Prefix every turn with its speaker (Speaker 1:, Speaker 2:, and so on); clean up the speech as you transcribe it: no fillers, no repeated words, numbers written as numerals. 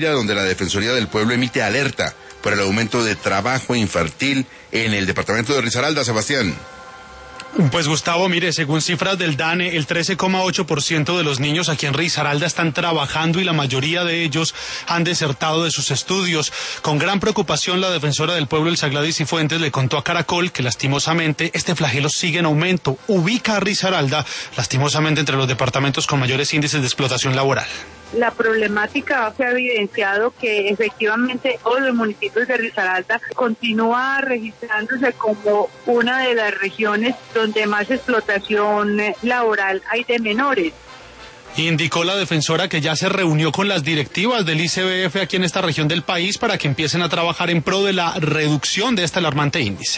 Speaker 1: donde la Defensoría del Pueblo emite alerta por el aumento de trabajo infantil en el departamento de Risaralda, Sebastián.
Speaker 2: Pues Gustavo, mire, según cifras del DANE, el 13,8% de los niños aquí en Risaralda están trabajando y la mayoría de ellos han desertado de sus estudios. Con gran preocupación, la defensora del pueblo, Elsa Gladys Cifuentes, le contó a Caracol que lastimosamente este flagelo sigue en aumento. Ubica a Risaralda, lastimosamente, entre los departamentos con mayores índices de explotación laboral.
Speaker 3: La problemática se ha evidenciado que efectivamente todos los municipios de Risaralda continúa registrándose como una de las regiones donde más explotación laboral hay de menores.
Speaker 2: Indicó la defensora que ya se reunió con las directivas del ICBF aquí en esta región del país para que empiecen a trabajar en pro de la reducción de este alarmante índice.